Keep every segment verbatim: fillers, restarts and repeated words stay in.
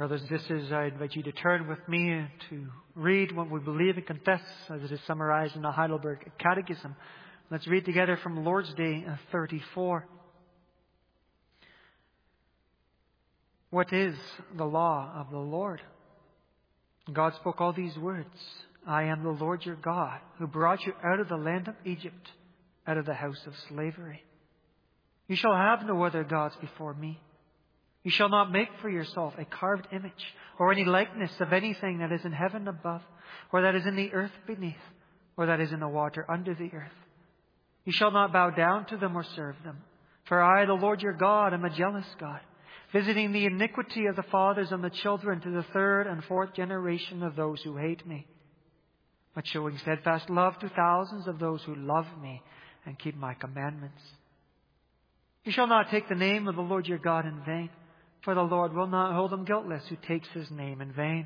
Brothers and sisters, I invite you to turn with me to read what we believe and confess as it is summarized in the Heidelberg Catechism. Let's read together from Lord's Day thirty-four. What is the law of the Lord? God spoke all these words. I am the Lord your God, who brought you out of the land of Egypt, out of the house of slavery. You shall have no other gods before me. You shall not make for yourself a carved image or any likeness of anything that is in heaven above, or that is in the earth beneath, or that is in the water under the earth. You shall not bow down to them or serve them. For I, the Lord your God, am a jealous God, visiting the iniquity of the fathers on the children to the third and fourth generation of those who hate me, but showing steadfast love to thousands of those who love me and keep my commandments. You shall not take the name of the Lord your God in vain, for the Lord will not hold him guiltless who takes his name in vain.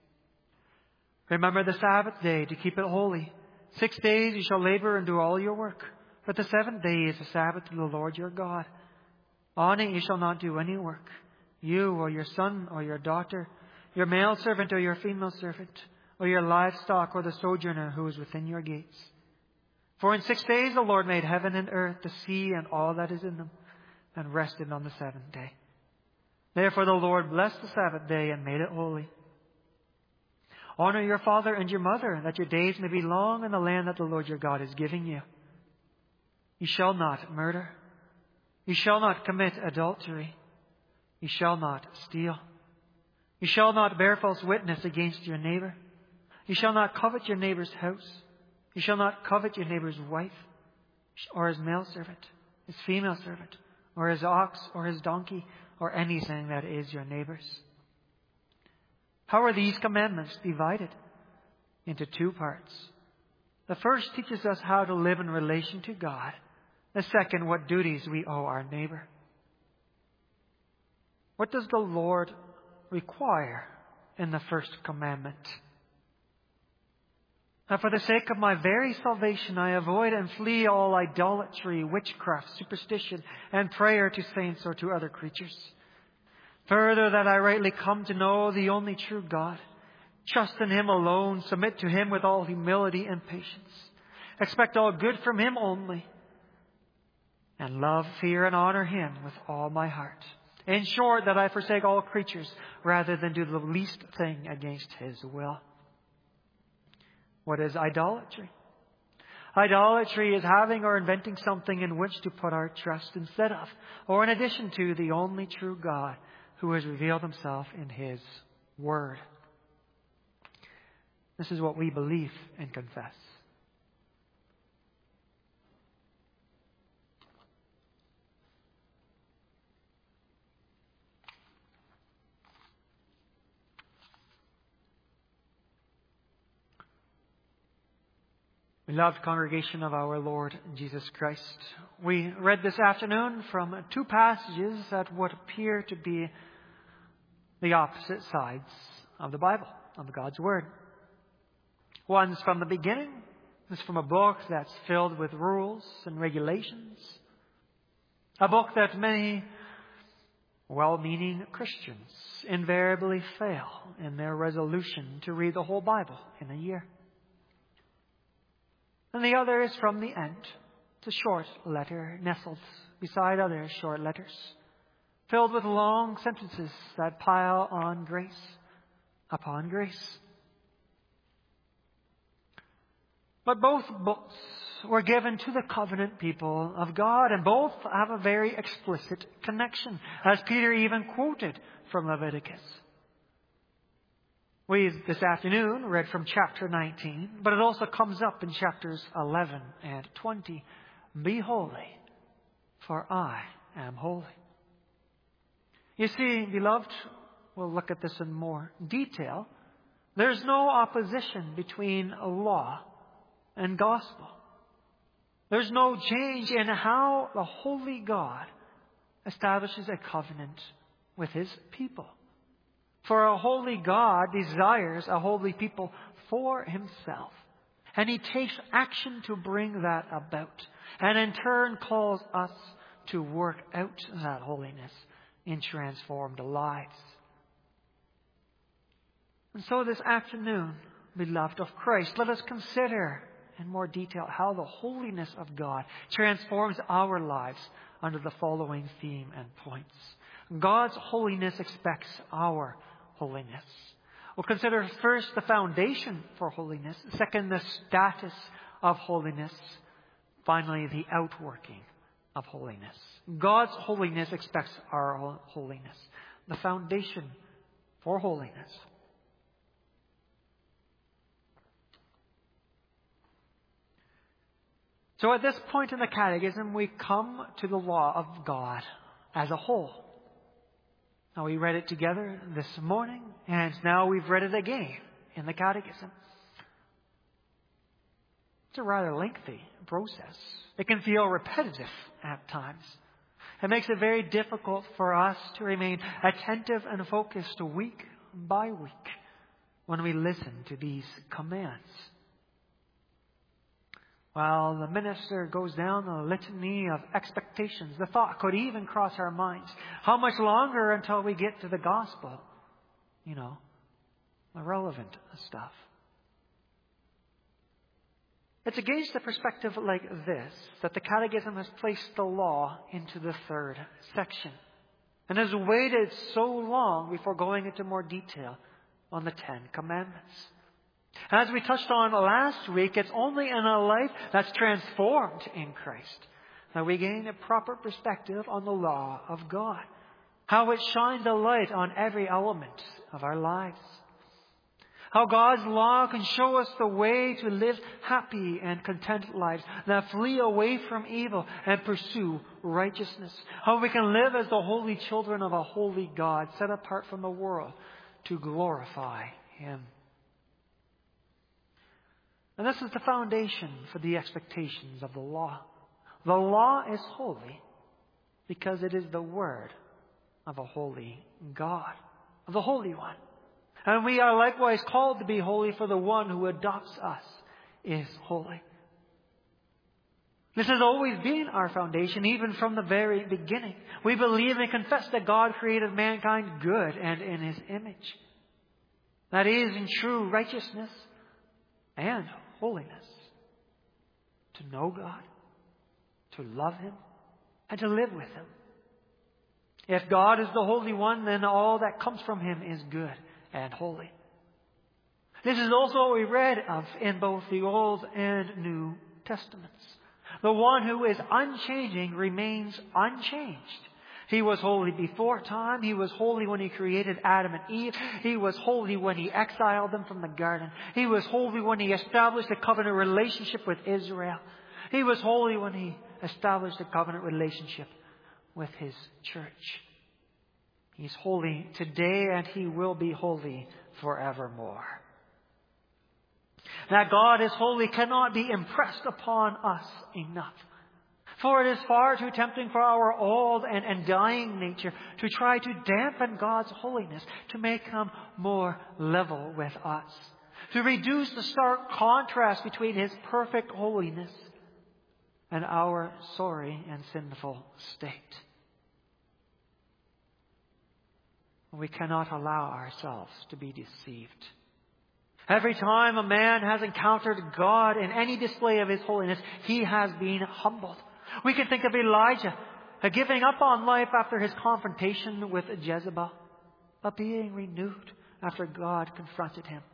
Remember the Sabbath day to keep it holy. Six days you shall labor and do all your work, but the seventh day is a Sabbath to the Lord your God. On it you shall not do any work, you or your son or your daughter, your male servant or your female servant, or your livestock or the sojourner who is within your gates. For in six days the Lord made heaven and earth, the sea and all that is in them, and rested on the seventh day. Therefore the Lord blessed the Sabbath day and made it holy. Honor your father and your mother, that your days may be long in the land that the Lord your God is giving you. You shall not murder. You shall not commit adultery. You shall not steal. You shall not bear false witness against your neighbor. You shall not covet your neighbor's house. You shall not covet your neighbor's wife, or his male servant, his female servant, or his ox, or his donkey, or anything that is your neighbor's. How are these commandments divided? Into two parts. The first teaches us how to live in relation to God. The second, what duties we owe our neighbor. What does the Lord require in the first commandment? Now, for the sake of my very salvation, I avoid and flee all idolatry, witchcraft, superstition, and prayer to saints or to other creatures. Further, that I rightly come to know the only true God, trust in Him alone, submit to Him with all humility and patience, expect all good from Him only, and love, fear, and honor Him with all my heart. In short, that I forsake all creatures rather than do the least thing against His will. What is idolatry? Idolatry is having or inventing something in which to put our trust instead of, or in addition to, the only true God who has revealed Himself in His Word. This is what we believe and confess. Beloved congregation of our Lord Jesus Christ, we read this afternoon from two passages that would appear to be the opposite sides of the Bible, of God's Word. One's from the beginning. It's from a book that's filled with rules and regulations. A book that many well-meaning Christians invariably fail in their resolution to read the whole Bible in a year. And the other is from the end. It's a short letter nestled beside other short letters, filled with long sentences that pile on grace upon grace. But both books were given to the covenant people of God, and both have a very explicit connection, as Peter even quoted from Leviticus. We, this afternoon, read from chapter nineteen, but it also comes up in chapters eleven and twenty. Be holy, for I am holy. You see, beloved, we'll look at this in more detail. There's no opposition between law and gospel. There's no change in how the holy God establishes a covenant with His people. For a holy God desires a holy people for Himself. And He takes action to bring that about. And in turn calls us to work out that holiness in transformed lives. And so this afternoon, beloved of Christ, let us consider in more detail how the holiness of God transforms our lives under the following theme and points. God's holiness expects our holiness. We'll consider first the foundation for holiness, second the status of holiness, finally the outworking of holiness. God's holiness expects our holiness. The foundation for holiness. So at this point in the Catechism, we come to the law of God as a whole. Now, we read it together this morning, and now we've read it again in the Catechism. It's a rather lengthy process. It can feel repetitive at times. It makes it very difficult for us to remain attentive and focused week by week when we listen to these commands. While the minister goes down the litany of expectations, the thought could even cross our minds. How much longer until we get to the gospel? You know, the relevant stuff. It's against a perspective like this that the Catechism has placed the law into the third section and has waited so long before going into more detail on the Ten Commandments. As we touched on last week, it's only in a life that's transformed in Christ that we gain a proper perspective on the law of God, how it shines a light on every element of our lives, how God's law can show us the way to live happy and content lives that flee away from evil and pursue righteousness, how we can live as the holy children of a holy God set apart from the world to glorify Him. And this is the foundation for the expectations of the law. The law is holy because it is the word of a holy God, of the Holy One. And we are likewise called to be holy, for the one who adopts us is holy. This has always been our foundation, even from the very beginning. We believe and confess that God created mankind good and in His image. That is, in true righteousness and holiness. To know God, to love Him, and to live with Him. If God is the Holy One, then all that comes from Him is good and holy. This is also what we read of in both the Old and New Testaments. The one who is unchanging remains unchanged. He was holy before time. He was holy when He created Adam and Eve. He was holy when He exiled them from the garden. He was holy when He established a covenant relationship with Israel. He was holy when He established a covenant relationship with His church. He's holy today, and He will be holy forevermore. That God is holy cannot be impressed upon us enough. For it is far too tempting for our old and, and dying nature to try to dampen God's holiness, to make Him more level with us, to reduce the stark contrast between His perfect holiness and our sorry and sinful state. We cannot allow ourselves to be deceived. Every time a man has encountered God in any display of His holiness, he has been humbled. We can think of Elijah giving up on life after his confrontation with Jezebel, but being renewed after God confronted him.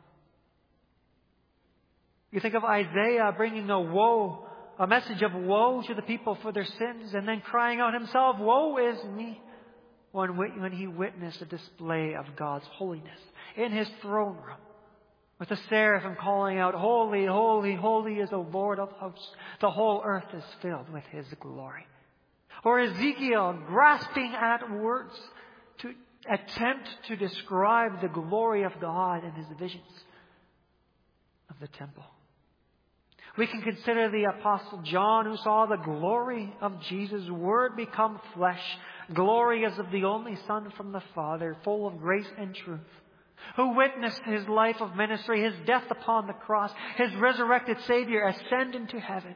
You think of Isaiah bringing a woe, a message of woe to the people for their sins, and then crying out himself, "Woe is me," when, when he witnessed a display of God's holiness in His throne room, with the seraphim calling out, "Holy, holy, holy is the Lord of hosts. The whole earth is filled with His glory." Or Ezekiel grasping at words to attempt to describe the glory of God in his visions of the temple. We can consider the Apostle John, who saw the glory of Jesus' Word become flesh, glory as of the only Son from the Father, full of grace and truth, who witnessed His life of ministry, His death upon the cross, His resurrected Savior ascend into heaven,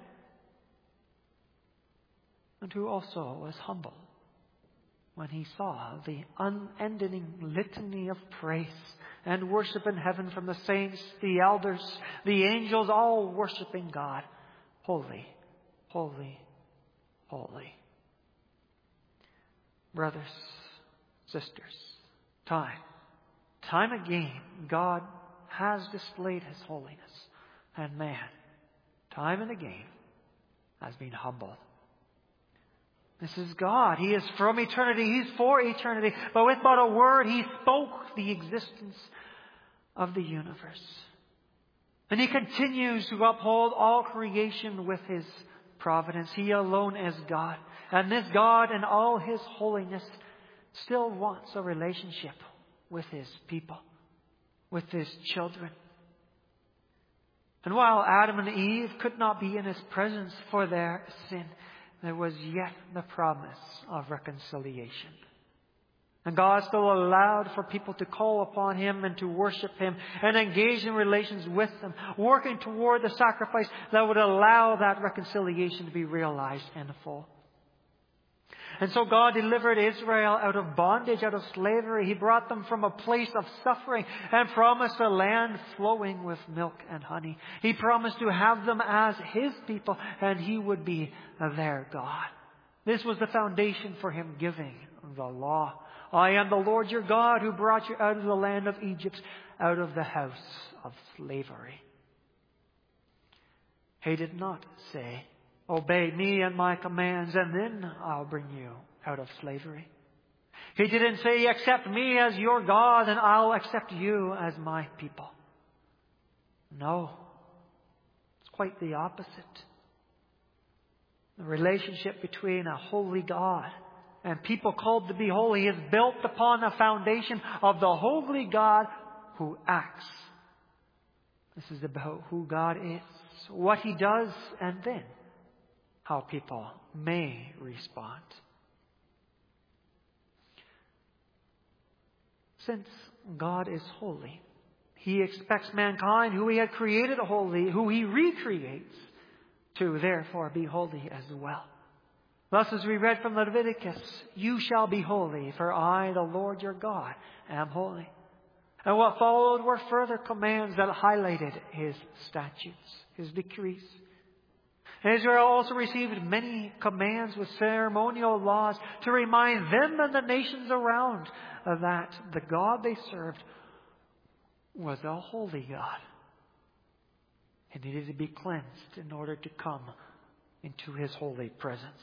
and who also was humble when he saw the unending litany of praise and worship in heaven from the saints, the elders, the angels, all worshiping God. Holy, holy, holy. Brothers, sisters, time, time again, God has displayed His holiness. And man, time and again, has been humbled. This is God. He is from eternity. He's for eternity. But with but a word, He spoke the existence of the universe. And He continues to uphold all creation with His providence. He alone is God. And this God in all His holiness still wants a relationship with His people, with His children. And while Adam and Eve could not be in His presence for their sin, there was yet the promise of reconciliation. And God still allowed for people to call upon Him and to worship Him and engage in relations with Him, working toward the sacrifice that would allow that reconciliation to be realized in full. And so God delivered Israel out of bondage, out of slavery. He brought them from a place of suffering and promised a land flowing with milk and honey. He promised to have them as His people, and He would be their God. This was the foundation for Him giving the law. I am the Lord your God who brought you out of the land of Egypt, out of the house of slavery. He did not say, obey me and my commands, and then I'll bring you out of slavery. He didn't say, accept me as your God, and I'll accept you as my people. No, it's quite the opposite. The relationship between a holy God and people called to be holy is built upon a foundation of the holy God who acts. This is about who God is, what He does, and then how people may respond. Since God is holy, He expects mankind, who He had created holy, who He recreates, to therefore be holy as well. Thus, as we read from Leviticus, you shall be holy, for I, the Lord your God, am holy. And what followed were further commands that highlighted His statutes, His decrees. Israel also received many commands with ceremonial laws to remind them and the nations around that the God they served was a holy God. He needed to be cleansed in order to come into His holy presence.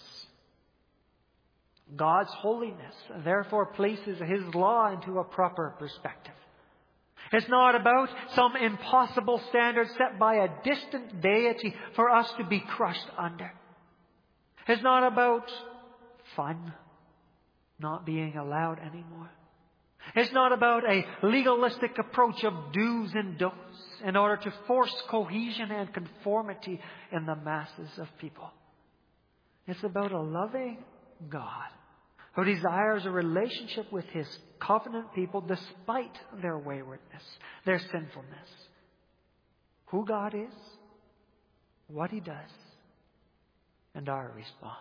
God's holiness therefore places His law into a proper perspective. It's not about some impossible standard set by a distant deity for us to be crushed under. It's not about fun not being allowed anymore. It's not about a legalistic approach of do's and don'ts in order to force cohesion and conformity in the masses of people. It's about a loving God who desires a relationship with His covenant people despite their waywardness, their sinfulness. Who God is, what He does, and our response.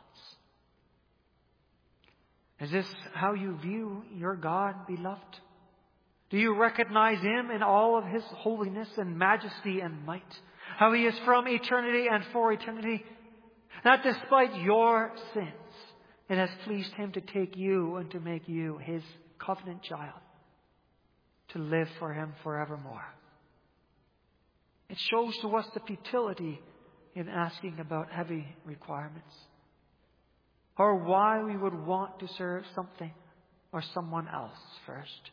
Is this how you view your God, beloved? Do you recognize Him in all of His holiness and majesty and might? How He is from eternity and for eternity? That despite your sins, it has pleased Him to take you and to make you His covenant child, to live for Him forevermore. It shows to us the futility in asking about heavy requirements, or why we would want to serve something or someone else first.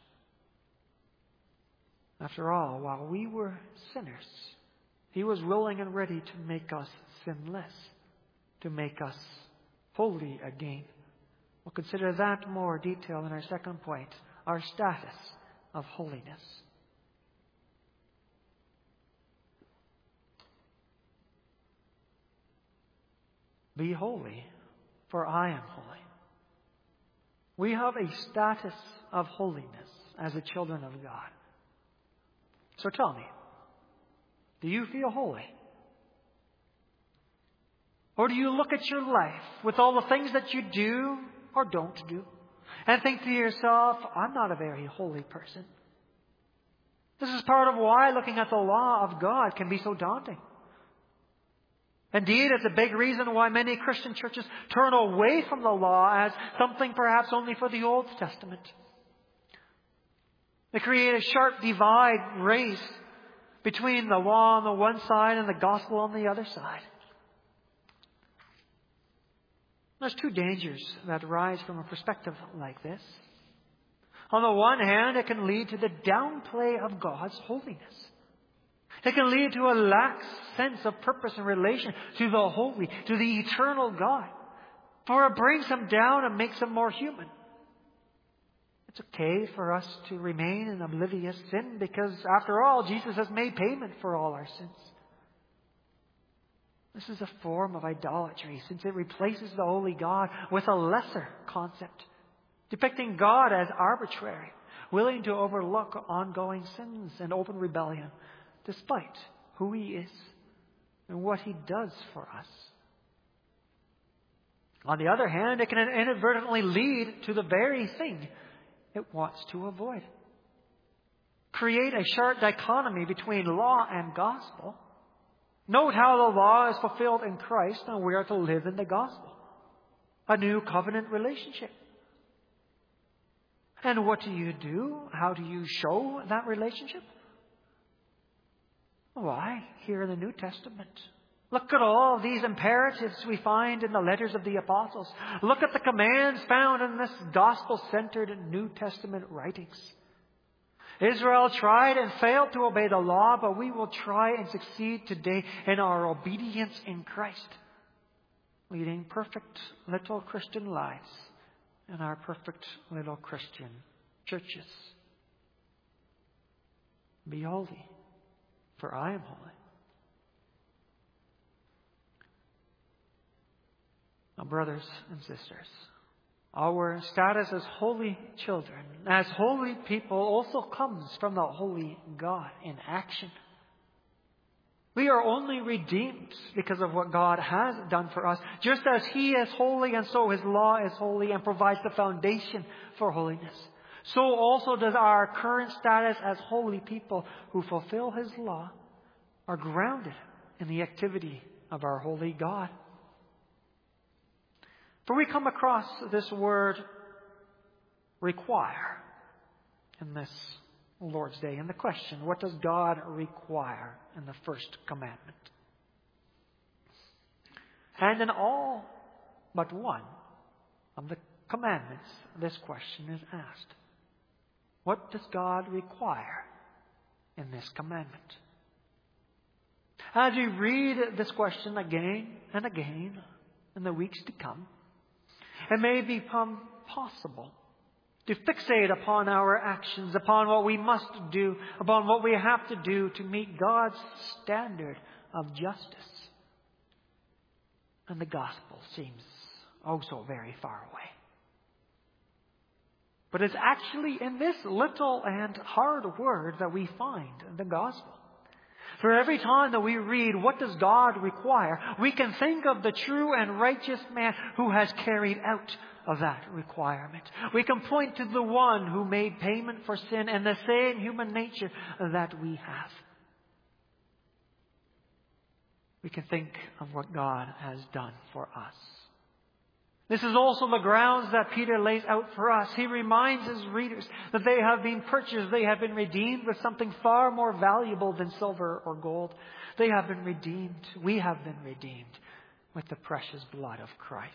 After all, while we were sinners, He was willing and ready to make us sinless, to make us holy again. We'll consider that more detail in our second point, our status of holiness. Be holy, for I am holy. We have a status of holiness as the children of God. So tell me, do you feel holy? Or do you look at your life with all the things that you do or don't do and think to yourself, I'm not a very holy person? This is part of why looking at the law of God can be so daunting. Indeed, it's a big reason why many Christian churches turn away from the law as something perhaps only for the Old Testament. They create a sharp divide raised between the law on the one side and the gospel on the other side. There's two dangers that arise from a perspective like this. On the one hand, it can lead to the downplay of God's holiness. It can lead to a lax sense of purpose in relation to the holy, to the eternal God. For it brings Him down and makes Him more human. It's okay for us to remain in oblivious sin because, after all, Jesus has made payment for all our sins. This is a form of idolatry since it replaces the holy God with a lesser concept, depicting God as arbitrary, willing to overlook ongoing sins and open rebellion, despite who He is and what He does for us. On the other hand, it can inadvertently lead to the very thing it wants to avoid. Create a sharp dichotomy between law and gospel. Note how the law is fulfilled in Christ and we are to live in the gospel. A new covenant relationship. And what do you do? How do you show that relationship? Why, here in the New Testament. Look at all these imperatives we find in the letters of the apostles. Look at the commands found in this gospel-centered New Testament writings. Israel tried and failed to obey the law, but we will try and succeed today in our obedience in Christ, leading perfect little Christian lives in our perfect little Christian churches. Be holy, for I am holy. Now, brothers and sisters, our status as holy children, as holy people, also comes from the holy God in action. We are only redeemed because of what God has done for us. Just as He is holy and so His law is holy and provides the foundation for holiness, so also does our current status as holy people who fulfill His law are grounded in the activity of our holy God. For we come across this word require in this Lord's Day. And the question, what does God require in the first commandment? And in all but one of the commandments, this question is asked. What does God require in this commandment? As you read this question again and again in the weeks to come, it may become possible to fixate upon our actions, upon what we must do, upon what we have to do to meet God's standard of justice. And the gospel seems oh so very far away. But it's actually in this little and hard word that we find the gospel. For every time that we read, what does God require? We can think of the true and righteous man who has carried out of that requirement. We can point to the one who made payment for sin and the same human nature that we have. We can think of what God has done for us. This is also the grounds that Peter lays out for us. He reminds his readers that they have been purchased, they have been redeemed with something far more valuable than silver or gold. They have been redeemed, we have been redeemed with the precious blood of Christ.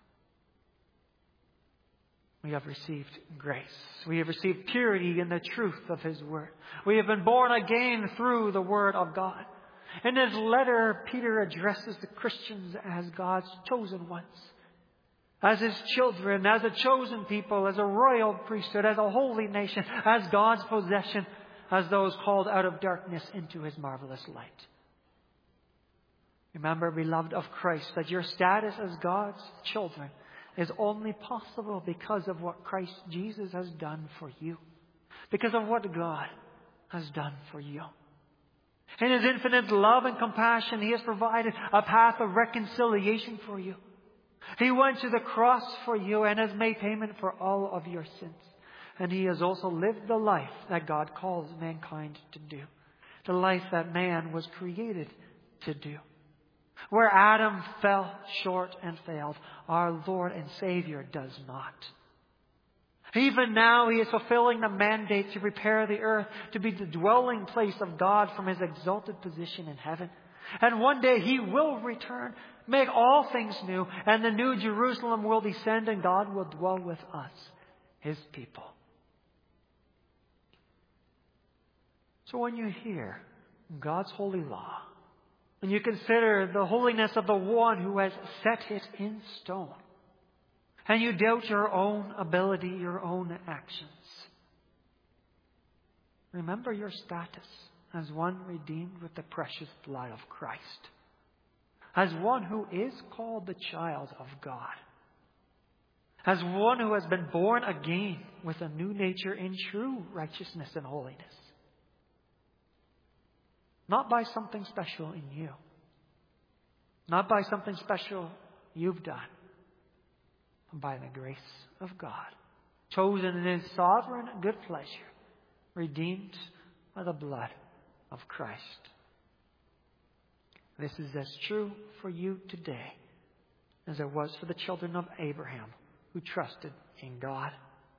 We have received grace. We have received purity in the truth of His Word. We have been born again through the Word of God. In his letter, Peter addresses the Christians as God's chosen ones. As His children, as a chosen people, as a royal priesthood, as a holy nation, as God's possession, as those called out of darkness into His marvelous light. Remember, beloved of Christ, that your status as God's children is only possible because of what Christ Jesus has done for you. Because of what God has done for you. In His infinite love and compassion, He has provided a path of reconciliation for you. He went to the cross for you and has made payment for all of your sins. And He has also lived the life that God calls mankind to do. The life that man was created to do. Where Adam fell short and failed, our Lord and Savior does not. Even now He is fulfilling the mandate to prepare the earth to be the dwelling place of God from His exalted position in heaven. And one day He will return, make all things new, and the new Jerusalem will descend and God will dwell with us, His people. So when you hear God's holy law, when you consider the holiness of the one who has set it in stone, and you doubt your own ability, your own actions, remember your status as one redeemed with the precious blood of Christ, as one who is called the child of God, as one who has been born again with a new nature in true righteousness and holiness. Not by something special in you. Not by something special you've done. But by the grace of God. Chosen in His sovereign good pleasure. Redeemed by the blood of Christ. This is as true for you today as it was for the children of Abraham who trusted in God.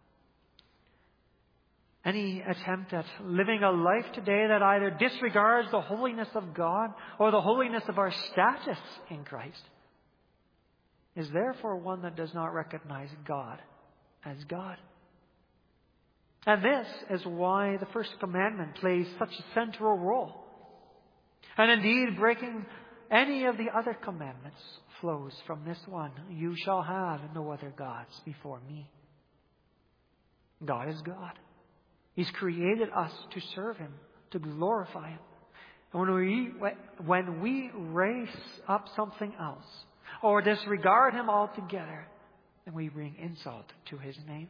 Any attempt at living a life today that either disregards the holiness of God or the holiness of our status in Christ is therefore one that does not recognize God as God. And this is why the first commandment plays such a central role. And indeed, breaking any of the other commandments flows from this one. You shall have no other gods before me. God is God. He's created us to serve Him, to glorify Him. And when we, when we raise up something else or disregard Him altogether, then we bring insult to His name.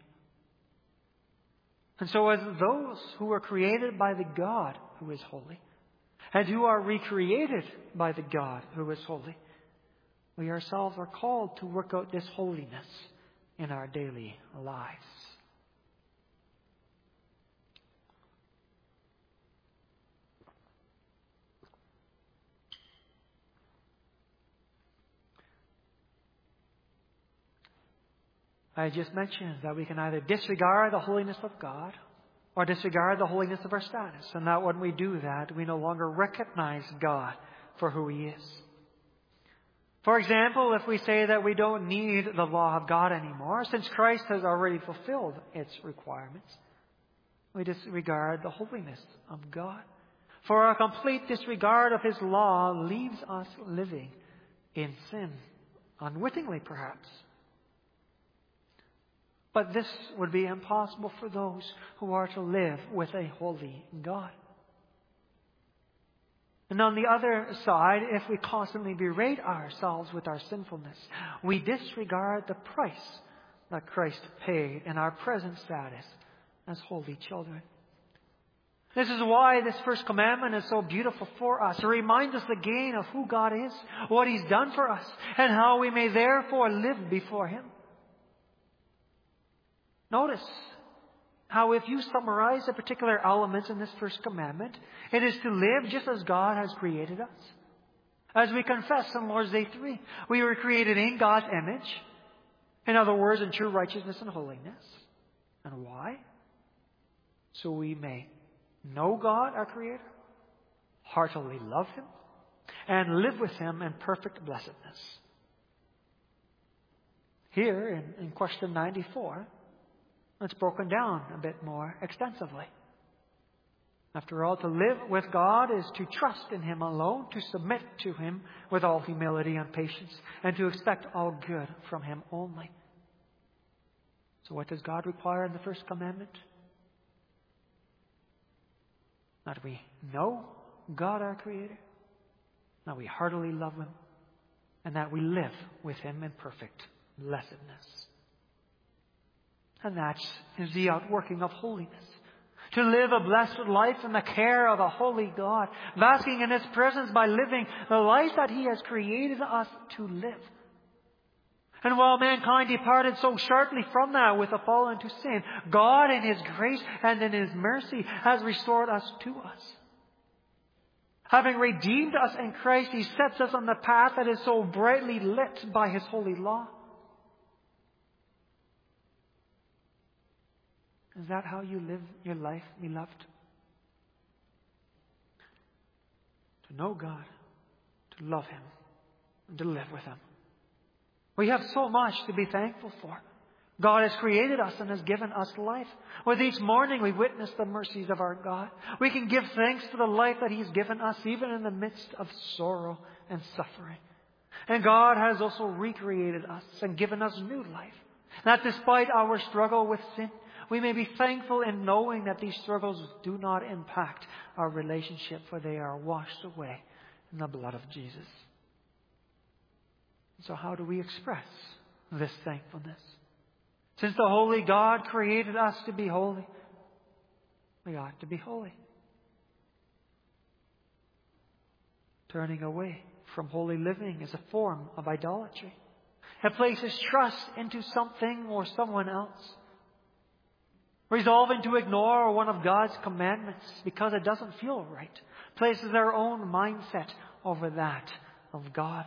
And so as those who are created by the God who is holy, and who are recreated by the God who is holy, we ourselves are called to work out this holiness in our daily lives. I just mentioned that we can either disregard the holiness of God or disregard the holiness of our status. And that when we do that, we no longer recognize God for who He is. For example, if we say that we don't need the law of God anymore, since Christ has already fulfilled its requirements, we disregard the holiness of God. For our complete disregard of His law leaves us living in sin, unwittingly perhaps. But this would be impossible for those who are to live with a holy God. And on the other side, if we constantly berate ourselves with our sinfulness, we disregard the price that Christ paid in our present status as holy children. This is why this first commandment is so beautiful for us. It reminds us again of who God is, what He's done for us, and how we may therefore live before Him. Notice how if you summarize the particular elements in this first commandment, it is to live just as God has created us. As we confess in Lord's Day three, we were created in God's image. In other words, in true righteousness and holiness. And why? So we may know God, our Creator, heartily love Him, and live with Him in perfect blessedness. Here in, in question ninety-four, it's broken down a bit more extensively. After all, to live with God is to trust in Him alone, to submit to Him with all humility and patience, and to expect all good from Him only. So what does God require in the first commandment? That we know God our Creator, that we heartily love Him, and that we live with Him in perfect blessedness. And that is the outworking of holiness. To live a blessed life in the care of a holy God, basking in His presence by living the life that He has created us to live. And while mankind departed so sharply from that with the fall into sin, God in His grace and in His mercy has restored us to us. Having redeemed us in Christ, He sets us on the path that is so brightly lit by His holy law. Is that how you live your life, beloved? To know God, to love Him, and to live with Him. We have so much to be thankful for. God has created us and has given us life. With each morning we witness the mercies of our God. We can give thanks for the life that He's given us even in the midst of sorrow and suffering. And God has also recreated us and given us new life. That despite our struggle with sin, we may be thankful in knowing that these struggles do not impact our relationship, for they are washed away in the blood of Jesus. So how do we express this thankfulness? Since the holy God created us to be holy, we ought to be holy. Turning away from holy living is a form of idolatry. It places trust into something or someone else. Resolving to ignore one of God's commandments because it doesn't feel right places our own mindset over that of God.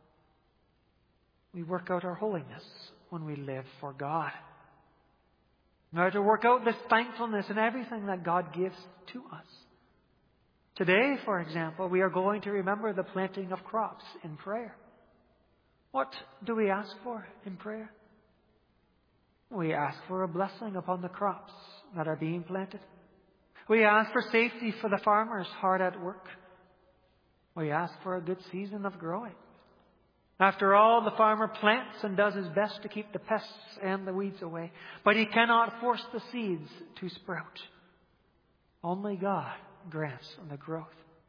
We work out our holiness when we live for God. We are to work out this thankfulness in everything that God gives to us. Today, for example, we are going to remember the planting of crops in prayer. What do we ask for in prayer? We ask for a blessing upon the crops that are being planted. We ask for safety for the farmers hard at work. We ask for a good season of growing. After all, the farmer plants and does his best to keep the pests and the weeds away, but he cannot force the seeds to sprout. Only God grants the growth.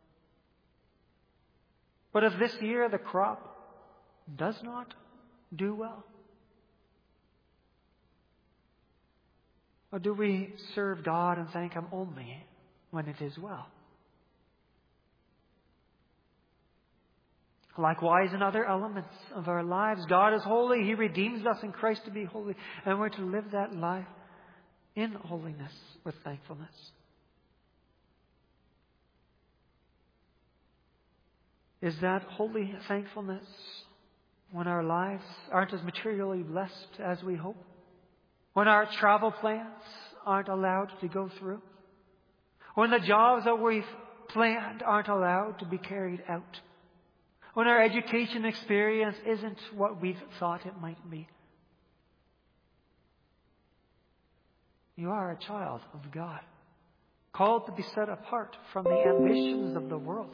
But if this year the crop does not do well, or do we serve God and thank Him only when it is well? Likewise, in other elements of our lives, God is holy. He redeems us in Christ to be holy. And we're to live that life in holiness with thankfulness. Is that holy thankfulness when our lives aren't as materially blessed as we hope? When our travel plans aren't allowed to go through? When the jobs that we've planned aren't allowed to be carried out? When our education experience isn't what we've thought it might be? You are a child of God, called to be set apart from the ambitions of the world.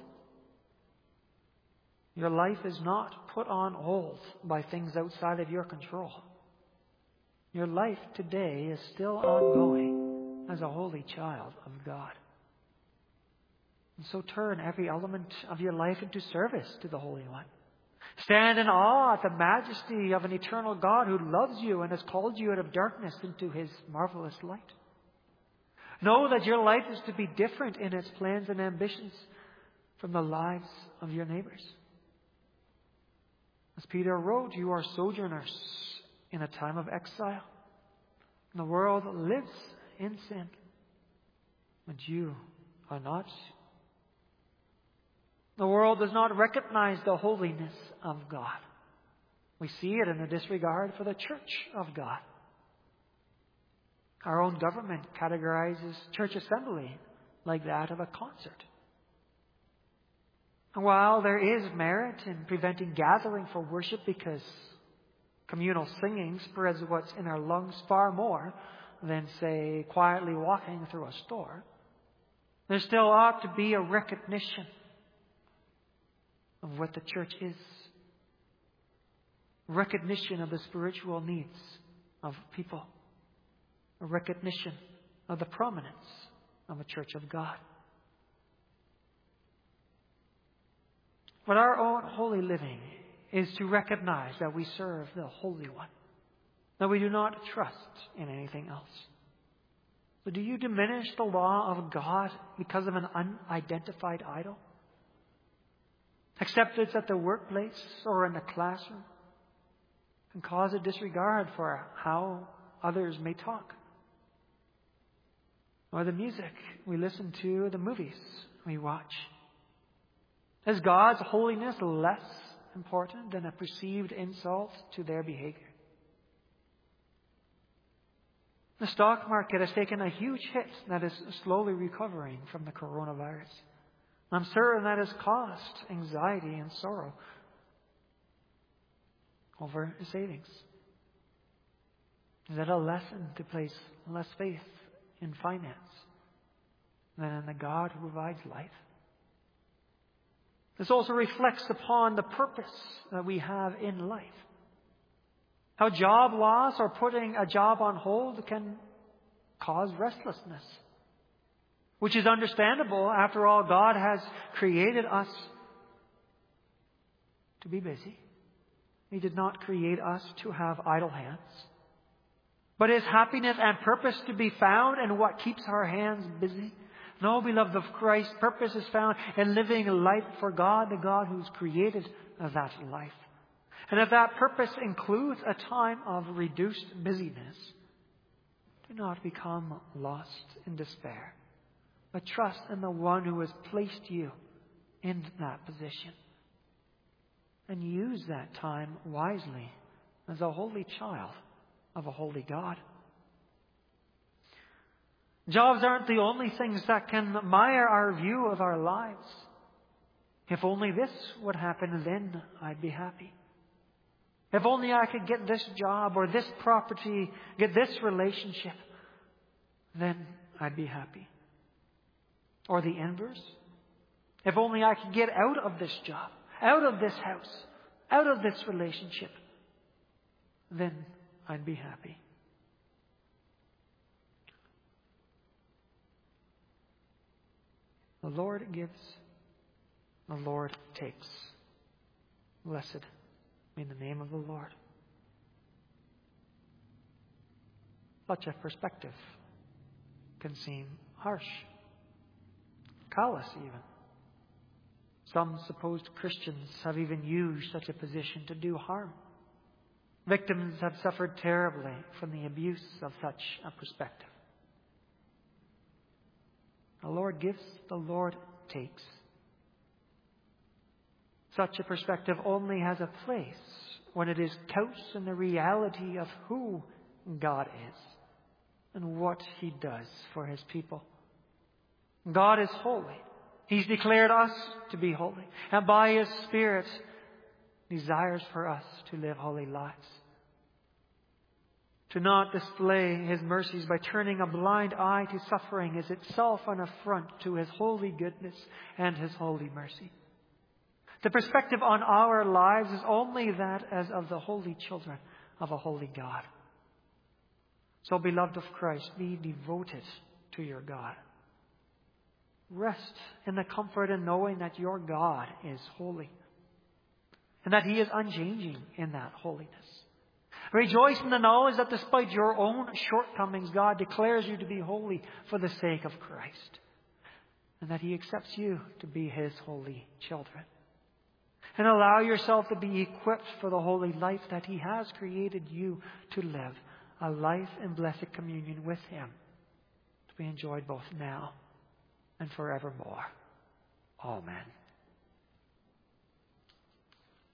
Your life is not put on hold by things outside of your control. Your life today is still ongoing as a holy child of God. And so turn every element of your life into service to the Holy One. Stand in awe at the majesty of an eternal God who loves you and has called you out of darkness into His marvelous light. Know that your life is to be different in its plans and ambitions from the lives of your neighbors. As Peter wrote, you are sojourners in a time of exile. The world lives in sin, but you are not. The world does not recognize the holiness of God. We see it in a disregard for the church of God. Our own government categorizes church assembly like that of a concert. And while there is merit in preventing gathering for worship because communal singing spreads what's in our lungs far more than, say, quietly walking through a store, there still ought to be a recognition of what the church is. Recognition of the spiritual needs of people. A recognition of the prominence of a church of God. But our own holy living is to recognize that we serve the Holy One, that we do not trust in anything else. So do you diminish the law of God because of an unidentified idol? Acceptance at the workplace or in the classroom? and cause a disregard for how others may talk, or the music we listen to, the movies we watch. Is God's holiness less important than a perceived insult to their behavior? The stock market has taken a huge hit that is slowly recovering from the coronavirus. I'm certain that has caused anxiety and sorrow over savings. Is it a lesson to place less faith in finance than in the God who provides life? This also reflects upon the purpose that we have in life. How job loss or putting a job on hold can cause restlessness, which is understandable. After all, God has created us to be busy. He did not create us to have idle hands. But is happiness and purpose to be found in what keeps our hands busy? No, beloved of Christ, purpose is found in living life for God, the God who's created that life. And if that purpose includes a time of reduced busyness, do not become lost in despair, but trust in the one who has placed you in that position. And use that time wisely as a holy child of a holy God. Jobs aren't the only things that can mire our view of our lives. If only this would happen, then I'd be happy. If only I could get this job or this property, get this relationship, then I'd be happy. Or the inverse. If only I could get out of this job, out of this house, out of this relationship, then I'd be happy. The Lord gives, the Lord takes. Blessed be the name of the Lord. Such a perspective can seem harsh, callous even. Some supposed Christians have even used such a position to do harm. Victims have suffered terribly from the abuse of such a perspective. The Lord gives, the Lord takes. Such a perspective only has a place when it is couched in the reality of who God is and what He does for His people. God is holy. He's declared us to be holy, and by His Spirit desires for us to live holy lives. To not display His mercies by turning a blind eye to suffering is itself an affront to His holy goodness and His holy mercy. The perspective on our lives is only that as of the holy children of a holy God. So, beloved of Christ, be devoted to your God. Rest in the comfort in knowing that your God is holy and that He is unchanging in that holiness. Rejoice in the knowledge that despite your own shortcomings, God declares you to be holy for the sake of Christ, and that He accepts you to be His holy children. And allow yourself to be equipped for the holy life that He has created you to live, a life in blessed communion with Him, to be enjoyed both now and forevermore. Amen.